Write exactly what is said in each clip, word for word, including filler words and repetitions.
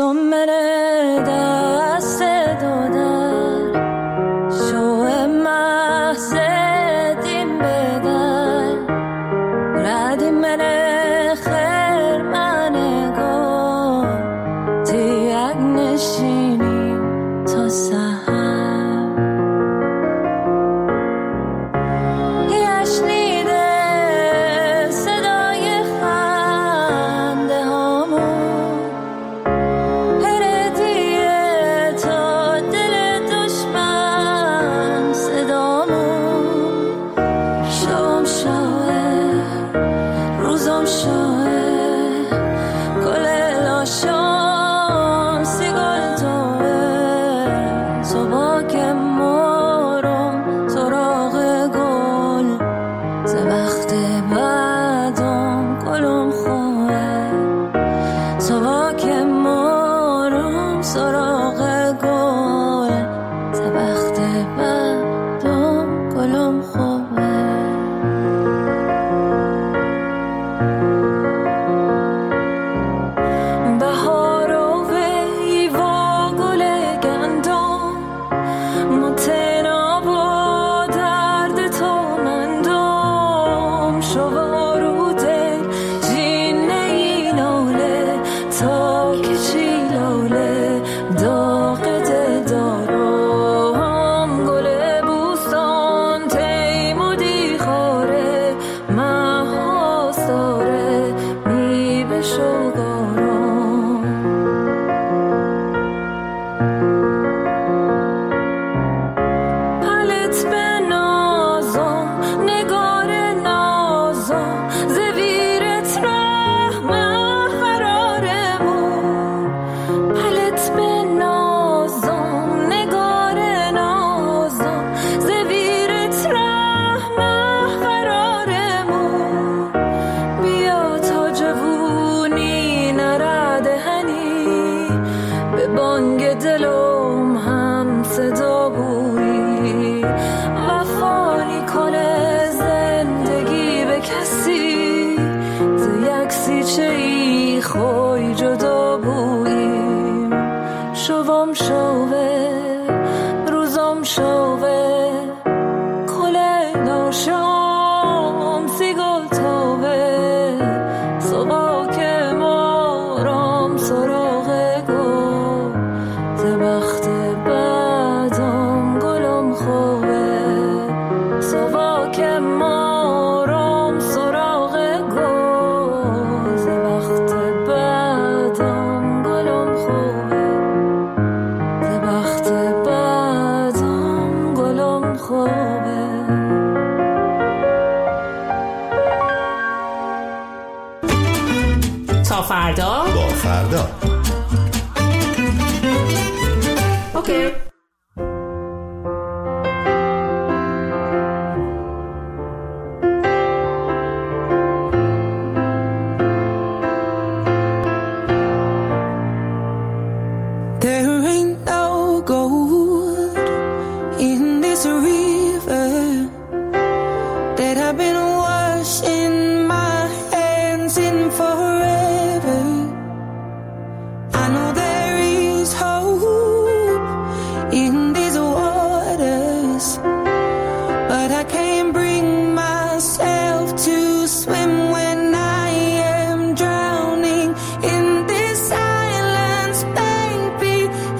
تا فردا با فردا اوکی. Silence, baby.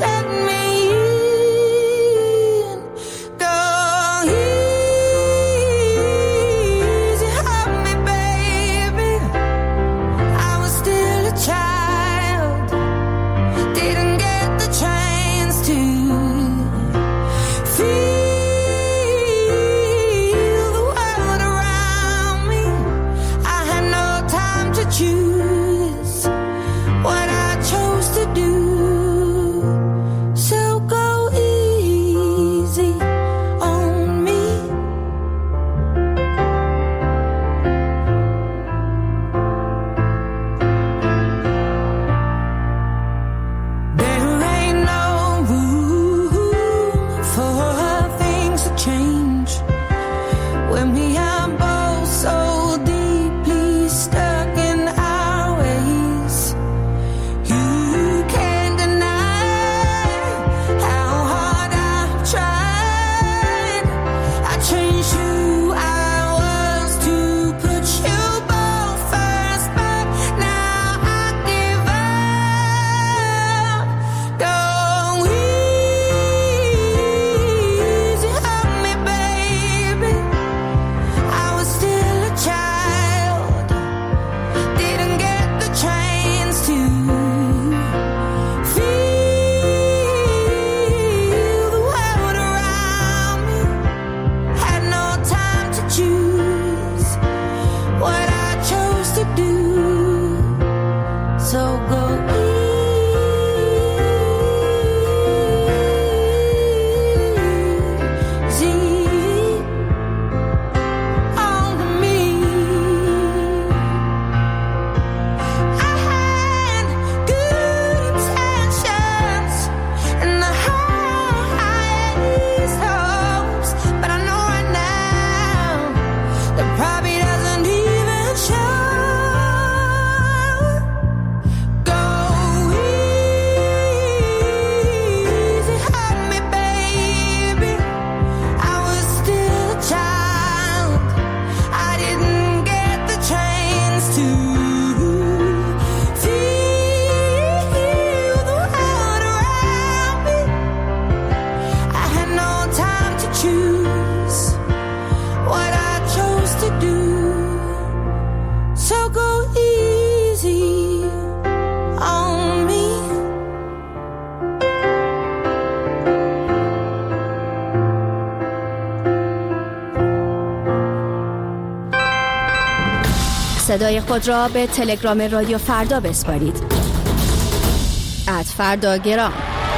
صدای خود را به تلگرام رادیو فردا بسپارید. ات فردا گرام.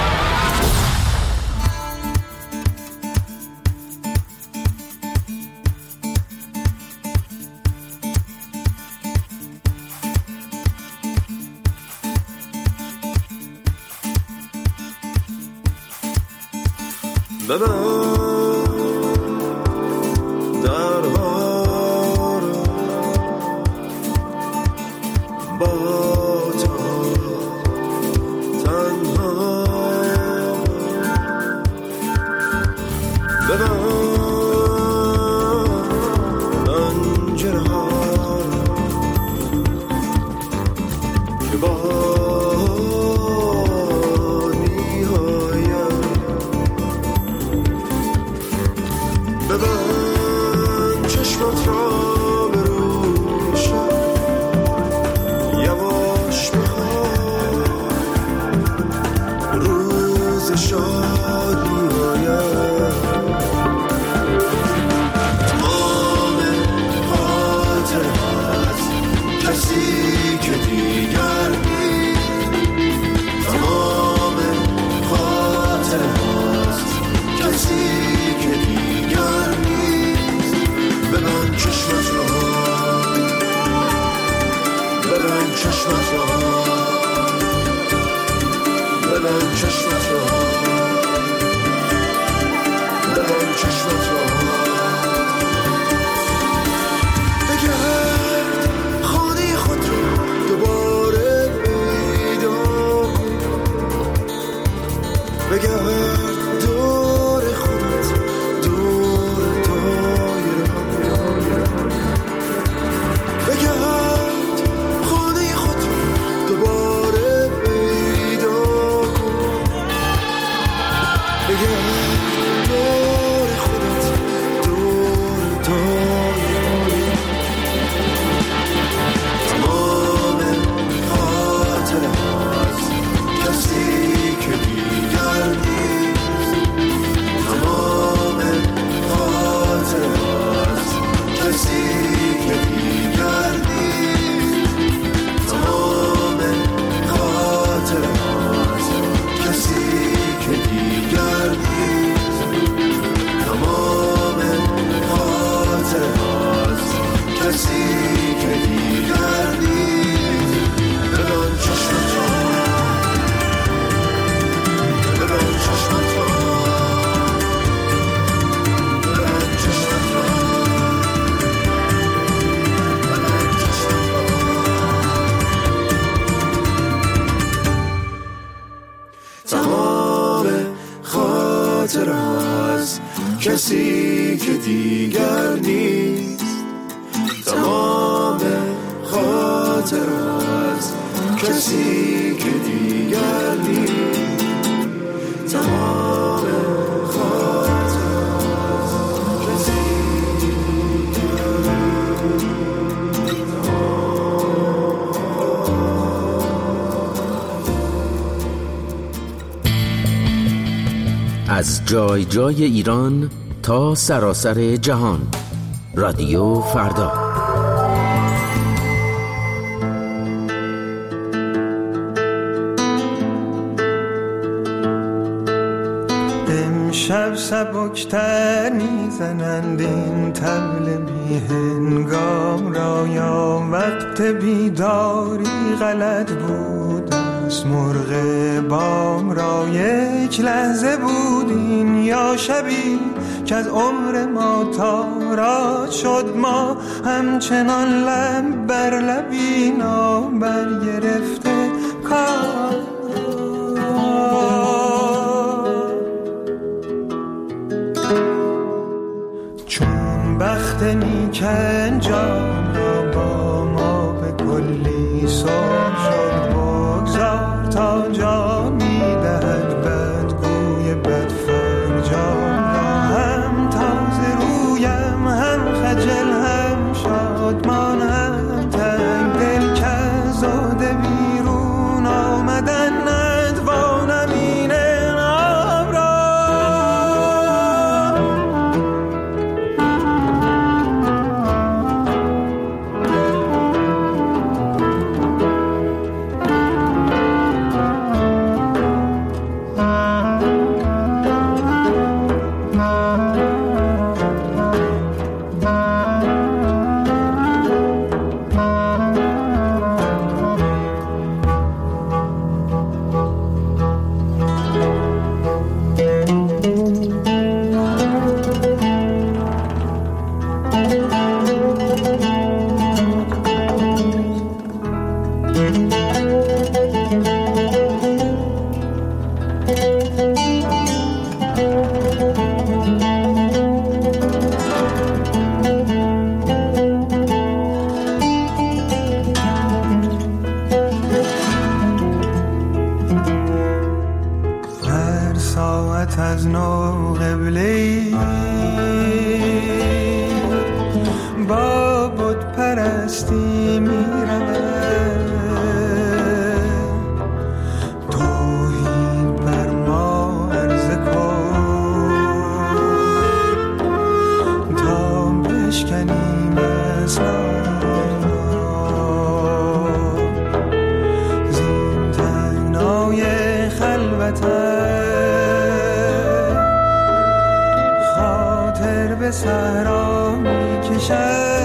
کسی که دیگر نیست، تمام خاطر از کسی که دیگر نیست، تمام خاطر از کسی از جای جای ایران تا سراسر جهان. رادیو فردا. امشب سبکتر میزنند این طبل بی هنگام را، یا وقت بیداری غلط بود از مرغ بام را. یک لحظه بودیم یا شبی که از عمر ما تاراج شد، ما همچنان لب بر لبی نابر گرفته کار. چون بخت نیکن جان را با ما به کلی سر شد، بگذار تا جا میدهد بدگوی بدفرجام را. هم تازه رویم هم خجل هم شادمان، هم تنگ دل که زاده بیرون آمدن خلوت از نو قبله‌ای با بت پرستی می‌رود توحید بر ما عرضه کن تا بشکنیم اسرار زین تنگنای خاطر به صحرا می‌کشد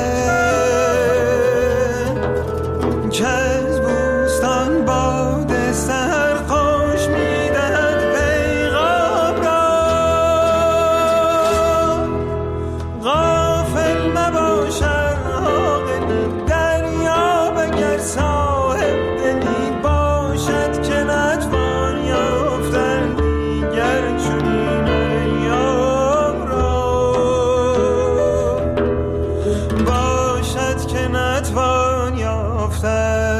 که از بوستان باد سحر خوش می‌دهد پیغام را غافل مباشد عاقل دریاب اگر صاحب دلی باشد که نتوان یافتن دیگر چنین ایام را باشد که نتوان یافتن.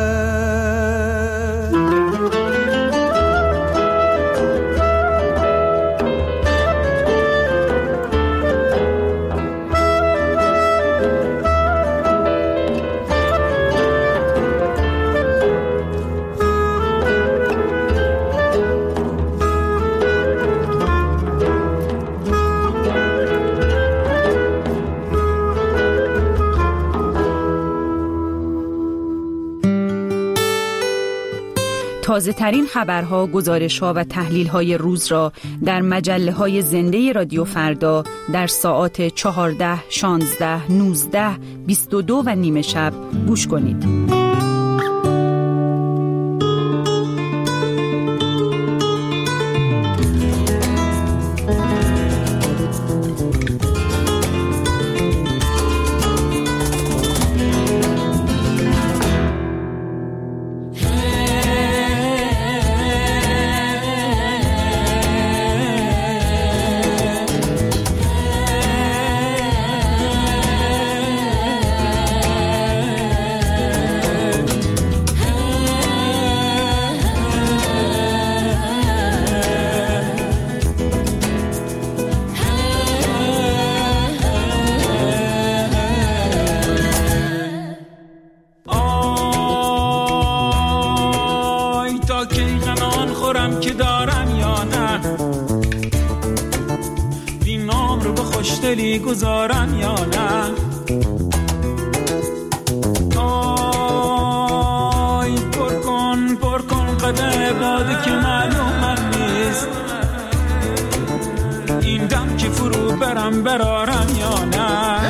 تازه ترین خبرها، گزارش‌ها و تحلیل‌های روز را در مجله‌های زنده رادیو فردا در ساعات چهارده، شانزده، نوزده، بیست و دو و نیم شب گوش کنید. گذارم یا نه آی پر کن پر کن قدر باده که معلوم من نیست این دم که فرو برم برارم یا نه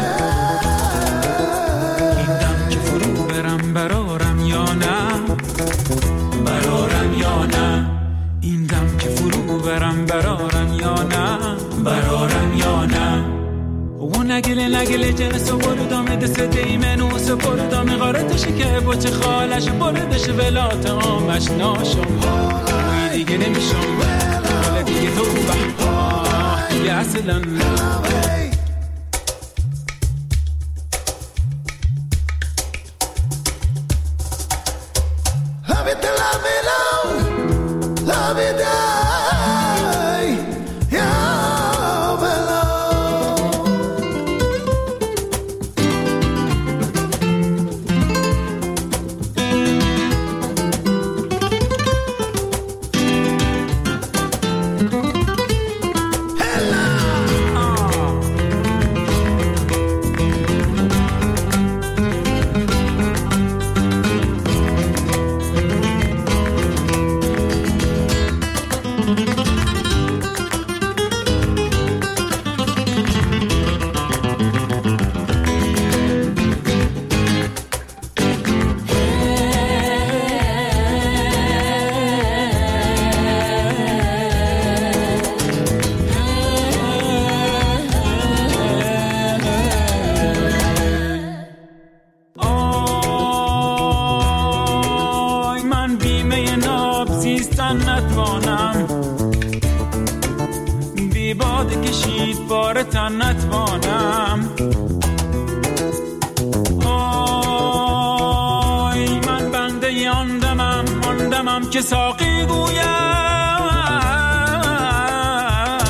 این دم که فرو برم برارم یا نه برارم یا نه این دم که فرو برم برارم یا نه برارم یا نه و نگله نگله جنس و برودامه دست دیمنو سو برودامه غارتشه که بچه خالش بردش ولات آمش ناشم وی دیگه نمیشم ولی دیگه تو بحبا دیگه اصلا Love it, love it, love, love it, نتوانم آی من بنده آن دمم آن دمم که ساقی گویم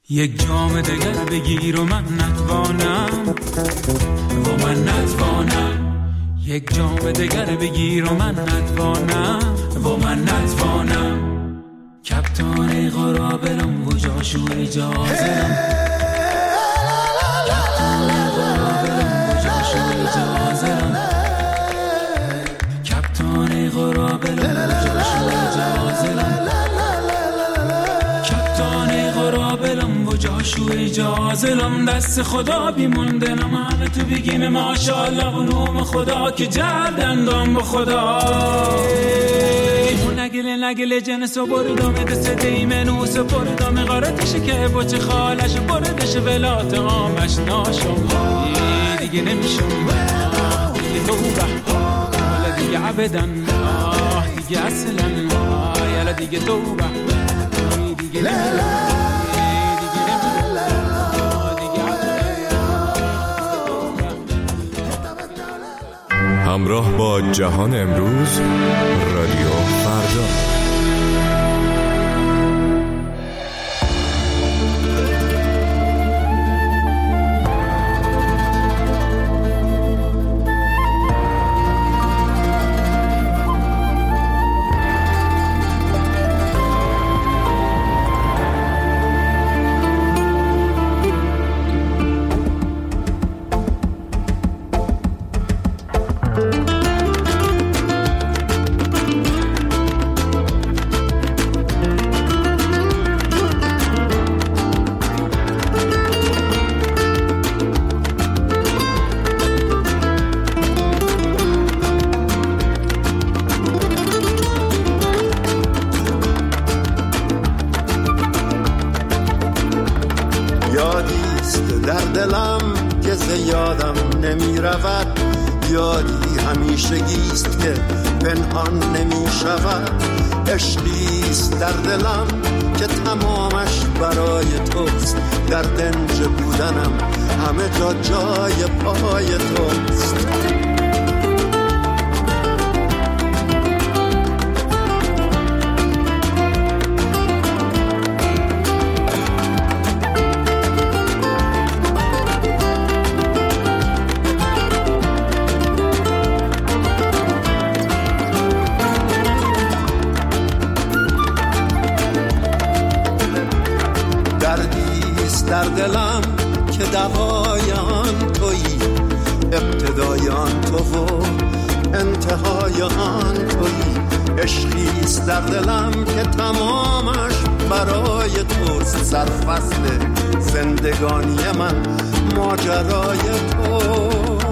یک جام دگر بگیر و من نتوانم و من نتوانم یک جام دگر بگیر و من نتوانم و من نتوانم کپتان قرابلم و جاشو اجازم کپتان قرابلم و جاشو اجازم کپتان قرابلم و جاشو اجازم کپتان قرابلم و جاشو اجازم دست خدا بیموندنم همه تو بگیم ماشاءالله و نوم خدا که جردندم با خدا نگله نگله جنس و بردامه دست دیمنوس بردامه غارتشه که بچه خالش بردش ولات آمش ناشم دیگه نمیشم دیگه توبه حالا دیگه عبدن دیگه اصلا یالا دیگه توبه دیگه نمیشم همراه با جهان امروز رادیو فردا. یادی همیشگیست که پنهان نمی شود عشقیست در دلم که تمامش برای توست در دنج بودنم همه جا جای پای توست در دلم که دوای آن تویی ابتدای آن تو و انتهای آن تویی عشقیست در دلم که تمامش برای توست سرفصل زندگانی من ماجرای توست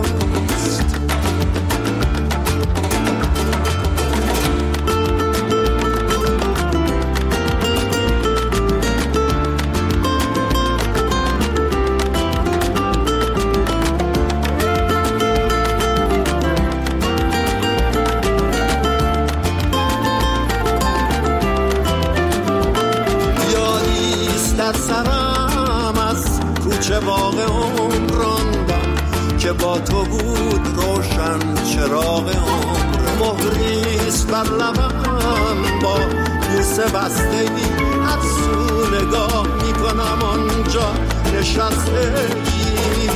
چه باغ عمر راندم که با تو بود روشن چراغ عمر مهریست بر لبم با بوسه بستگی هر سو نگاه میکنم آنجا نشستگی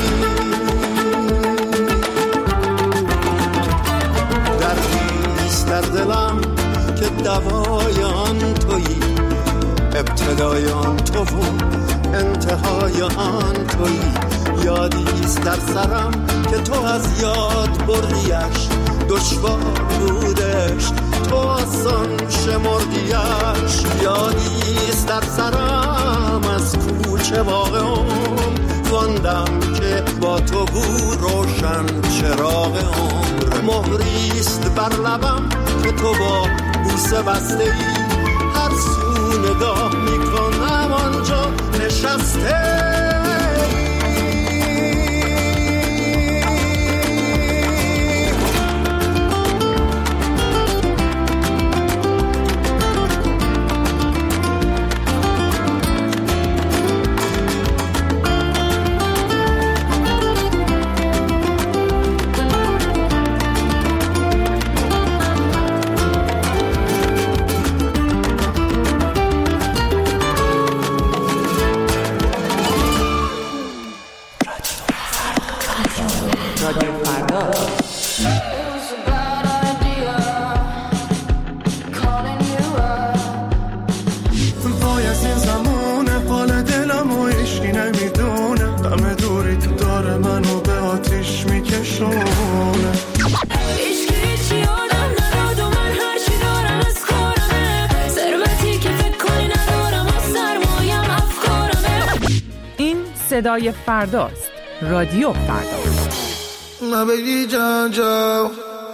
دردیست در دلم که دوای آن تویی ابتدای آن تو و انتهای آن تویی یادیست در سرم که تو از یاد بردیش دشوار بودش تو آسان شمردیش یادیست در سرم از کوچه باغ عمر خواندم که با تو بود روشن چراغ عمر مهریست بر لبم که تو با بوسه بسته ای هر سو نگاه میکنم آنجا نشسته صدای فرداست. رادیو فردا. My baby Jojo,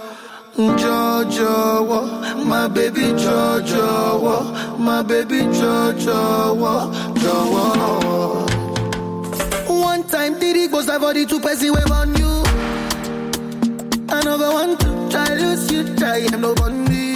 Jojo, my baby Jojo, my baby Jojo, Jojo. One time did it goes about the two person wave on you. Another one to try lose you, try him no bundy.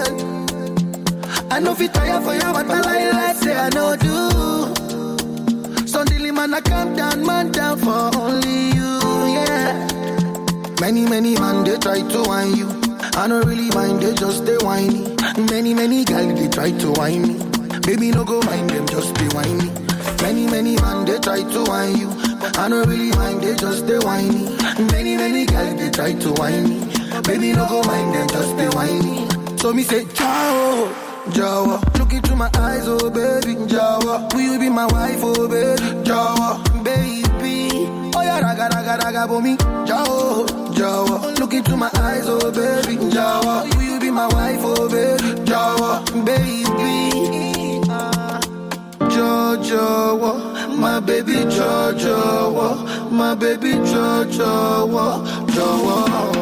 I know if you tire for you, but my life like say I know do. Suddenly man I come down, man down for only you, yeah. Many, many man, they try to whine you. I don't really mind, they just stay whiny. Many, many girls, they try to whine me. Baby, no go mind them, just stay whiny. Many, many man, they try to whine you. I don't really mind, they just stay whiny. Many, many girls, they try to whine me. Baby, no go mind them, just stay whiny. So me say, ciao, Jawa. Look into my eyes, oh baby, Jawa. Will you be my wife, oh baby, Jawa, baby. Oh yeah, raga, raga, raga, for me, Jawa, Jawa. Look into my eyes, oh baby, Jawa. Will you be my wife, oh baby, Jawa, baby. Jojo, my baby Jojo, my baby Jojo, Jojo.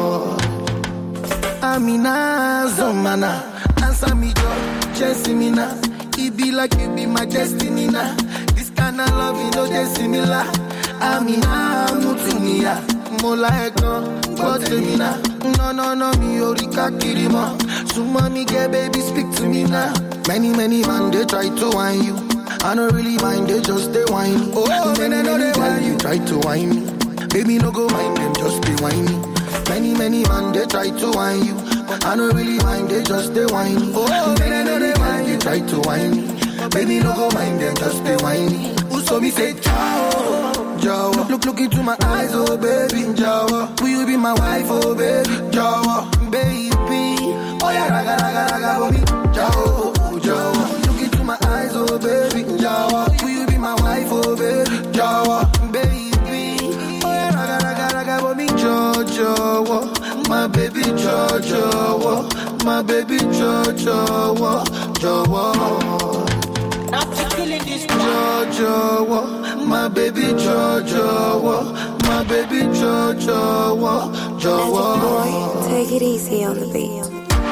Amina, Zomana, answer me, Jo, Jesse Mina. It be like you be my destiny now. This kind of love, you know, just similar. Amina, Mutumia, Mola Ekon, Botemina. No, no, no, me, Orika Kirima. So, mommy, get baby, speak to me now. Many, many man, they try to whine you. I don't really mind, they just stay whiny. Oh, many, many, many girl, you try to whine me. Baby, no go mind them, just stay whiny. Many, many man, they try to whine you. I don't really mind, they just stay whiny. Oh, many, many girl, you try to whine me. Baby, no go mind them, just stay whiny. So me say, ciao, Jawa. Look, look into my eyes, oh baby, Jawa. Will you be my wife, oh baby, Jawa, baby. Oh yeah, raga, raga, raga, for me, Jawa, Jawa. Look into my eyes, oh baby, Jawa. Will you be my wife, oh baby, Jawa, baby. Oh yeah, raga, raga, raga, for me, Jojo, my baby Jojo, my baby Jojo, Jojo. Jojo, my baby Jojo, my baby Jojo, Jojo. Boy, take it easy on the beat.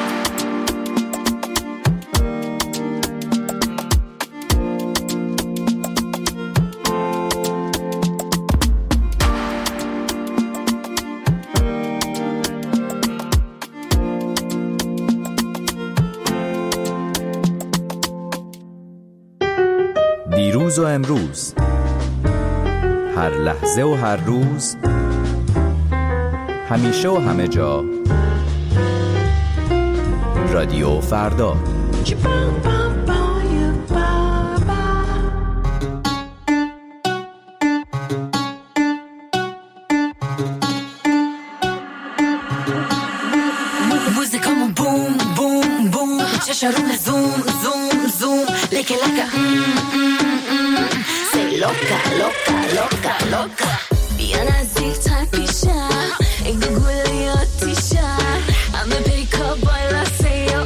دیروز و امروز، هر لحظه و هر روز، همیشه و همه جا، رادیو فردا. موزیکامون بوم بوم بوم، چشارون زوم زوم زوم، لکه لکه loca, loca, loca, loca. بیا نزدیک‌تر پیشم، این گوگل آتیشم، همه پیکا بالا سیا.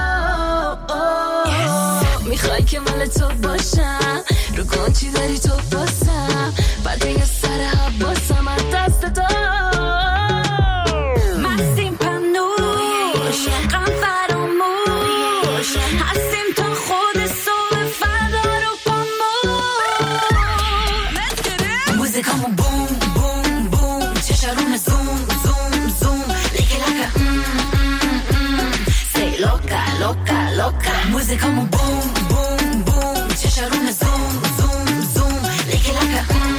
میخوای که مال تو باشم، رو کن چی داری تو باسم، بعد یه سر حباسم از دست تو. مستیم پنوش، غم فراموش، هستیم تا خود صبح فردا رو موزیکامون بوم بوم بوم، چشارون زوم زوم زوم، لکه لکه سی لوکا لوکا لوکا. موزیکامون بوم بوم بوم، چشارون زوم زوم زوم، لکه لکه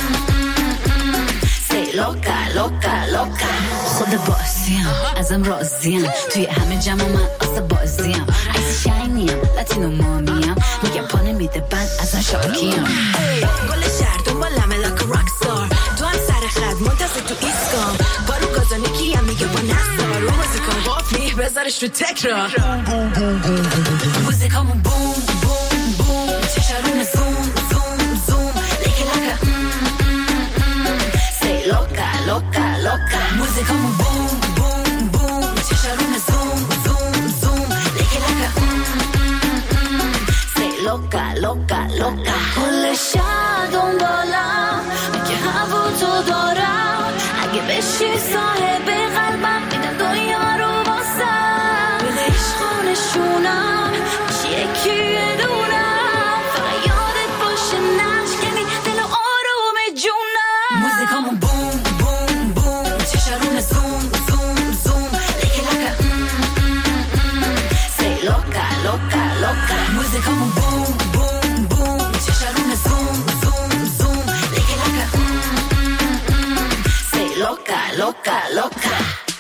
سی لوکا لوکا لوکا. خود بازیم ازم راضیم، توی همه جمع من آسه بازیم، عیسی شاینیم لاتینو مامیم، میگم پانه میده بند ازم شاکیم. گل شهر دنبالمه لاکا راکستار، تو هم سر خد منتظر تو ایسکام، بارو گازانی کیم میگه با نستار، رو موزیکام وافی بذارش رو تکرار. موزیکامون بوم بوم بوم، چشارون زوم زوم زوم، لکه لکه سی لوکا لوکا لوکا. موزیکامون بوم بوم بوم، چشارون زوم زوم زوم، لکه لکه سی لوکا لوکا لوکا. کل شهر دنبالم، هوا تو دارم، اگه بشی صاحب قلبم میدم دنیا رو واسم، به عشق نشونم میشی یکی دونم، فقط یادت باشه نشکنی دل و آروم جونم. موزیکامون بوم بوم بوم، چشارون زوم زوم زوم، لیکی لکه ام ام ام، سی لوکا لوکا لوکا. موزیکامون بوم بوم بوم، چشارون زوم زوم زوم، لیکی لکه ام ام ام، سی لوکا لوکا لوکا.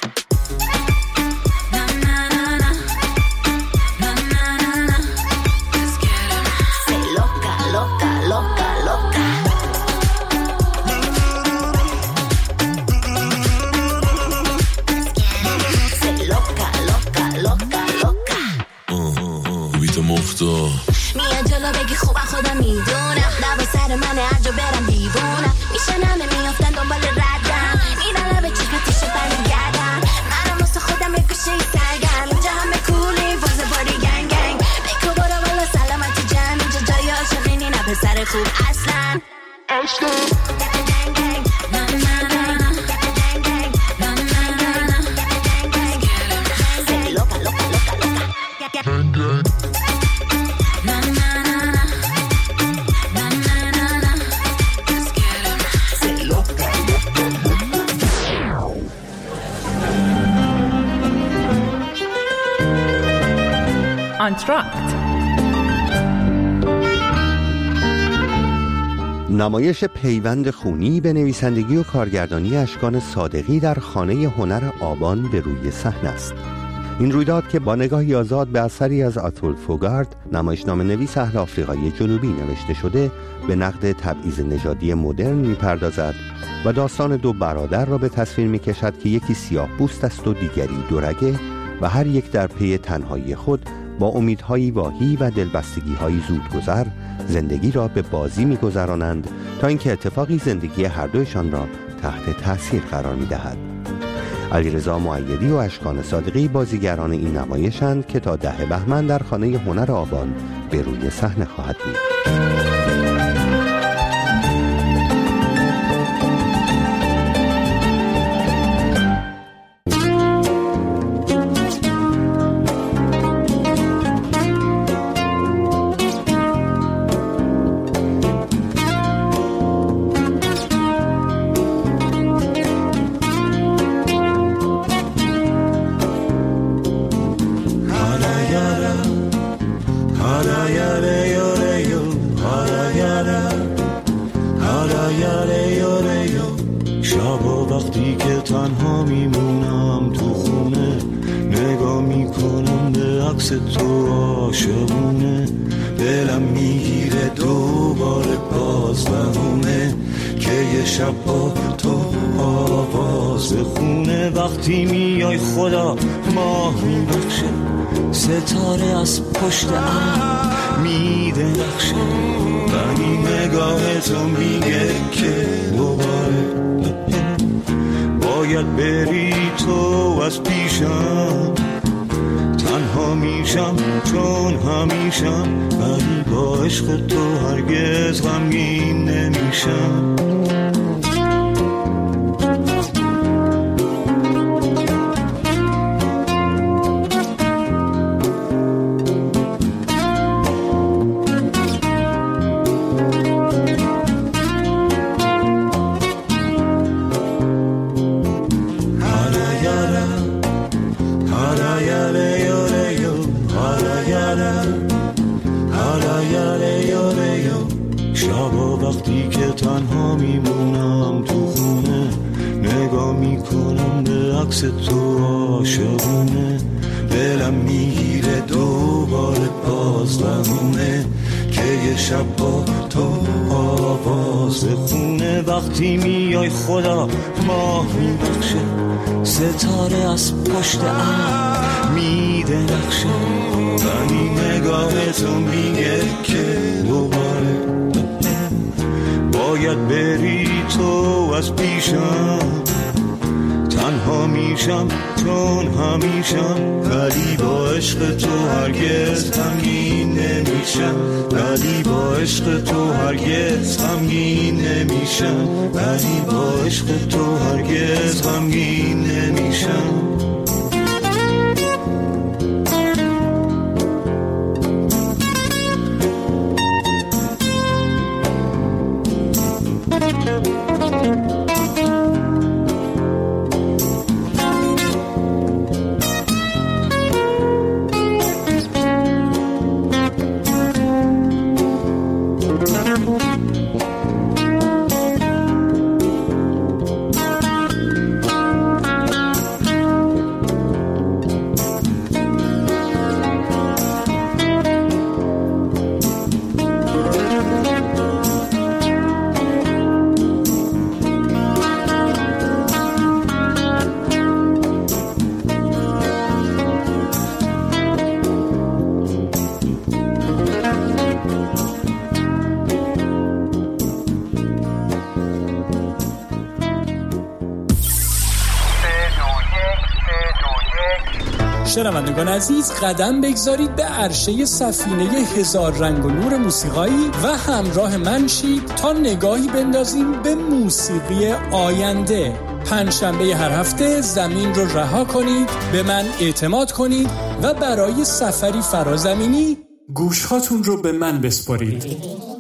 میاد جلو بگی خوبم خودم میدونم، دوا سر منه هر جا برم دیوونم، میشنمه میافتن دنبال ردم، میرن لبه چشمتیش برمیگردم، منم واسه خودم یه گوشه ای سرگرم، اینجا همه کولی فوز باری گنگ گنگ، بکو برو بالا سلامتی جمع، اینجا جای عاشقینی نه پسر خوب اصلا آنتراکت، نمایش پیوند خونی به نویسندگی و کارگردانی اشکان صادقی در خانه هنر آبان به روی صحنه است. این رویداد که با نگاهی آزاد به اثری از آتول فوگارد، نمایشنامه نویس اهل آفریقای جنوبی نوشته شده، به نقد تبعیض نژادی مدرن می‌پردازد و داستان دو برادر را به تصویر می‌کشد که یکی سیاه پوست است و دیگری دورگه و هر یک در پی تنهایی خود با امیدهایی واهی و دلبستگی‌های زودگذر زندگی را به بازی می‌گذرانند تا اینکه اتفاقی زندگی هر دویشان را تحت تأثیر قرار می‌دهد. علیرضا مؤیدی و اشکان صادقی بازیگران این نمایشند که تا ده بهمن در خانه هنر آبان به روی صحنه خواهد بود. تو عاشقونه، دلم میگیره دوباره باز بهونه که یه شب با تو آواز خونه. وقتی میای خدا ماه میبخشه، ستاره از پشت ابر میده نقشه، ولی نگاه تو میگه که دوباره باید بری تو از پیشم. تنها میشم چون همیشم، ولی با عشق تو هرگز غمگین نمیشم. تو عاشقونه، دلم میگیره دوباره باز بمونه که یه شب با تو آواز خونه. وقتی میای خدا ماه میبخشه، ستاره از پشت ابر میده نقشه، ولی نگاه تو میگه که دوباره باید بری تو از پیشم. تنها میشم چون همیشم، ولی با عشق تو هرگز غمگین نمیشم، ولی با عشق تو هرگز غمگین نمیشم، ولی با عشق تو هرگز غمگین نمیشم. شنوندگان عزیز، قدم بگذارید به عرشه سفینه هزار رنگ و نور موسیقایی و همراه من شید تا نگاهی بندازیم به موسیقی آینده. پنجشنبه هر هفته زمین رو رها کنید، به من اعتماد کنید و برای سفری فرازمینی گوشهاتون رو به من بسپارید.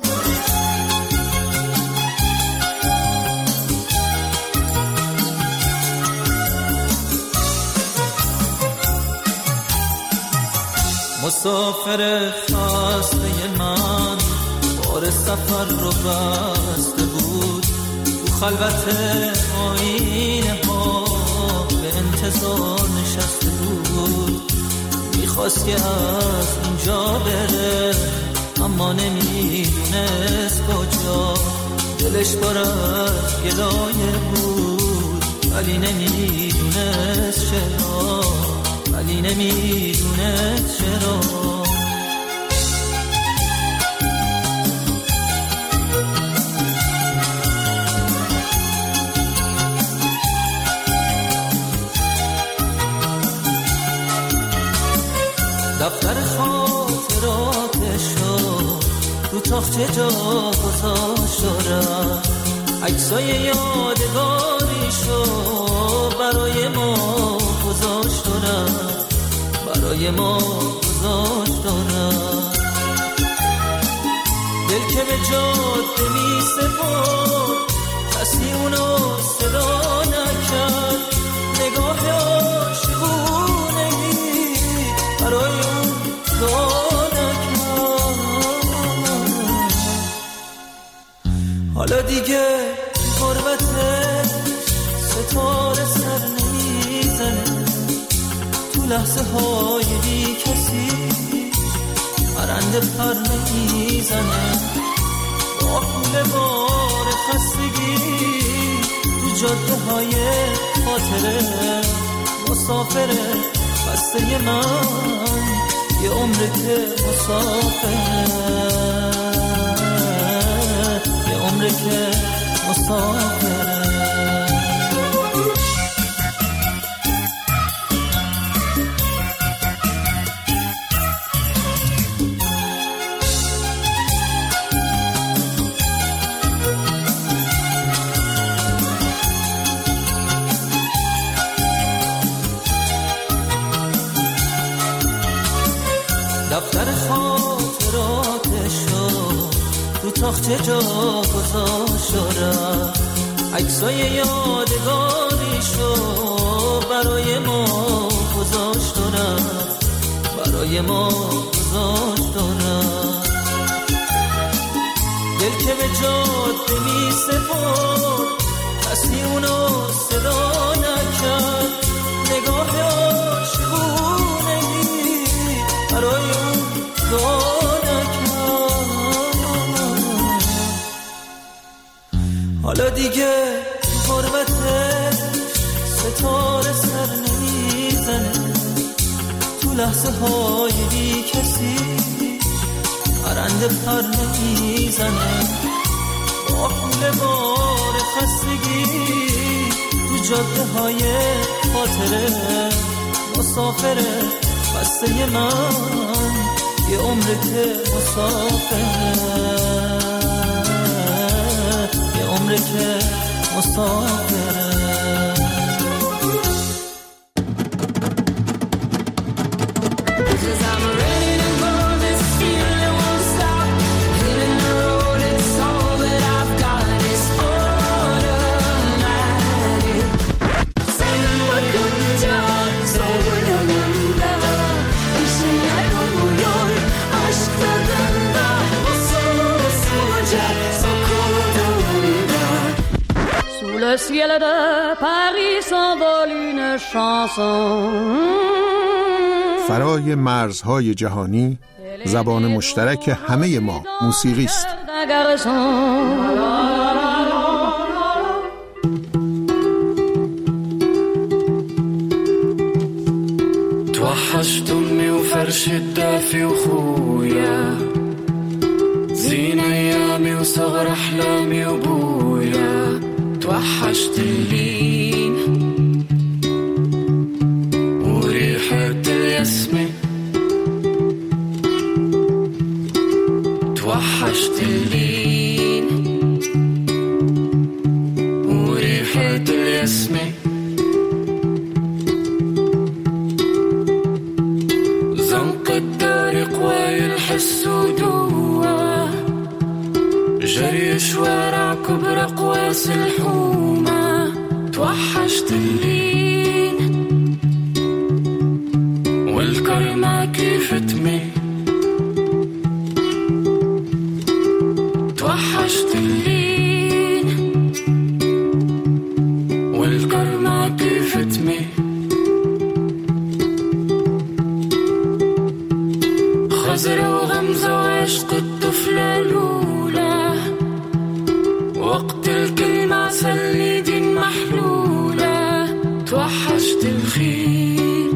مسافر خسته من بار سفر رو بسته بود، تو خلوت آینه ها به انتظار نشسته بود، میخواست که از اینجا بره اما نمیدونست کجا، دلش پر از گلایه بود ولی نمیدونست چرا، ولی نمیدونست چرا. دفتر خاطراتشو رو تاخچه جا گذاشت دارم، عکسای یادگاریشو برای ما گذاشت دارم، برای ما گذاشت دارم. دل که به جاده می سپرد کسی اونو صدا نکرد، نگاه عاشقونگی برای اون دعا نکرد. حالا دیگه غربتش ستاره سر نمیزنه، تو لحظه های بی کسی پرنده پر نمیزنه، با خونه بار خستگی تو جاده های خاطره مسافره خسته من، یه عمره که مسافره، یه عمره که مسافره. دفتر خاطراتشو رو تاخچه جا گذاشت دارم، عکسای یادگاریشو برای ما گذاشت دارم، برای ما گذاشت دارم. دل که به جاده می سپرد کسی اونو صدا نکرد، نگاه عاشقونگی برای اون دعا نکرد. حالا دیگه غربتش ستاره سر نمیزنه، تو لحظه های بی کسی پرنده پر نمیزنه، با خونه بار خستگی تو جاده های خاطره مسافره بسته من یه عمر که مسافره یه عمر که مسافره Le ciel de Paris s'envole une chanson. فرای مرزهای جهانی زبان مشترک همه ما موسیقی است. توحشتني وفرش الدافي وخويا زين ايامي وصغر احلامي وبويا توحشت اللين وريحة الياسمين توحشت اللين وريحة الياسمين زنق الدار قواي الحس ودوا جري شوارع كبر قواس الحومة توحشت اللين والكرمة كيف تميل توحشت اللين والكرمة كيف تميل خزرة وغمزة وعشق الطفلة الأولى وقت الكلمة عسل ايدي محلولة توحشت الخيل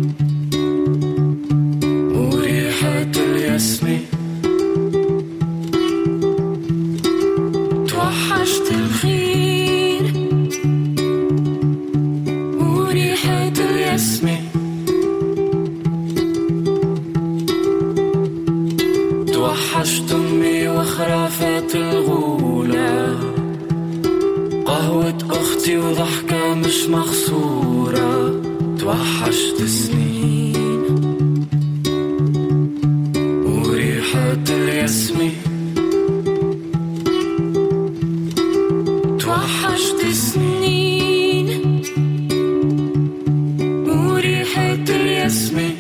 وريحة الياسمين توحشت الخيل وريحة الياسمين توحشت أمي وخرافات الغولة قهوة أختي وضحكة مش مخصورة توحشت سنين وريحة الياسمين توحشت سنين وريحة الياسمين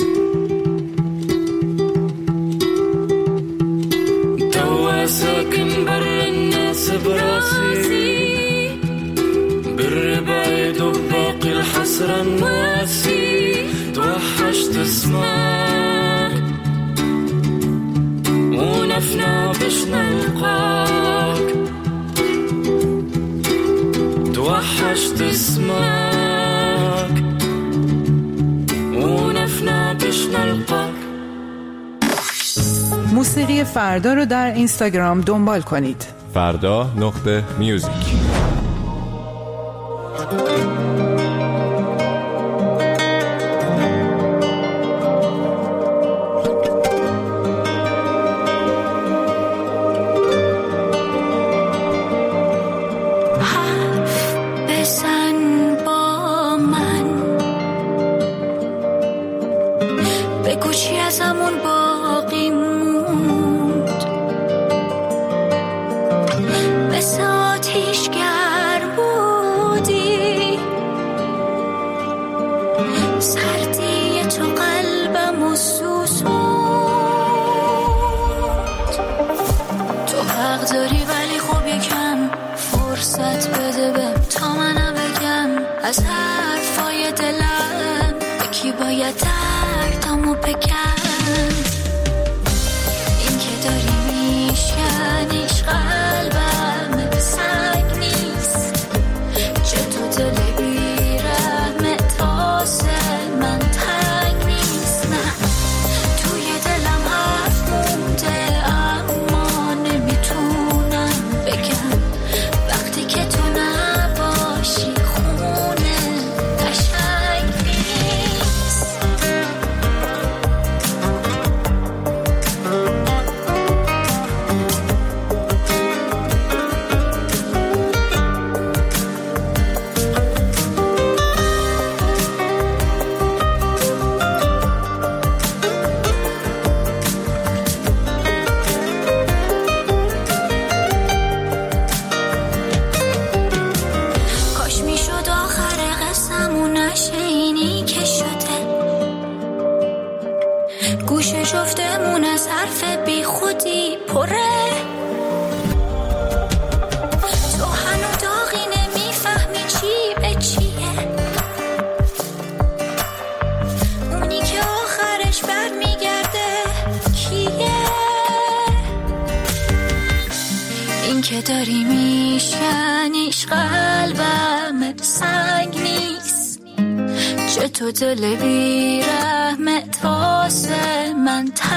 توا ساكن بر الناس براسي بالربايد وباقي الحسرة الناسي توحشت اسمك ونفنا باش نلقاك توحشت اسمك ونفنا باش نلقاك. موسیقی فردا رو در اینستاگرام دنبال کنید. فردا نقطه میوزیک. از حرفای دلم یکی باید دردمو بگم این که داری میشکنیش قلبم سنگ نیست چه تو دل بیرحم تاسل من تنگ نیست نه توی دلم حرف مونده اما نمیتونم بگم وقتی که تو نباشی خون گفتمون از حرف بی خودی پره. تو هنو داغی نمیفهمی چی به چیه، اونی که آخرش بر میگرده کیه؟ این که داری میشنیش قلبم سنگ نیست، چه تو دل بی رحمت واسه من